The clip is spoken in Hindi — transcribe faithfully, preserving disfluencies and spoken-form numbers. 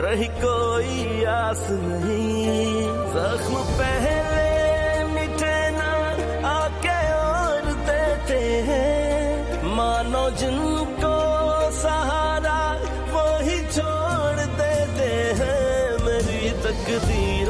रही कोई आस नहीं। जख्म पहले मिटे ना आके और देते हैं, मानो जिनको सहारा वो ही छोड़ देते हैं। मेरी तकदीर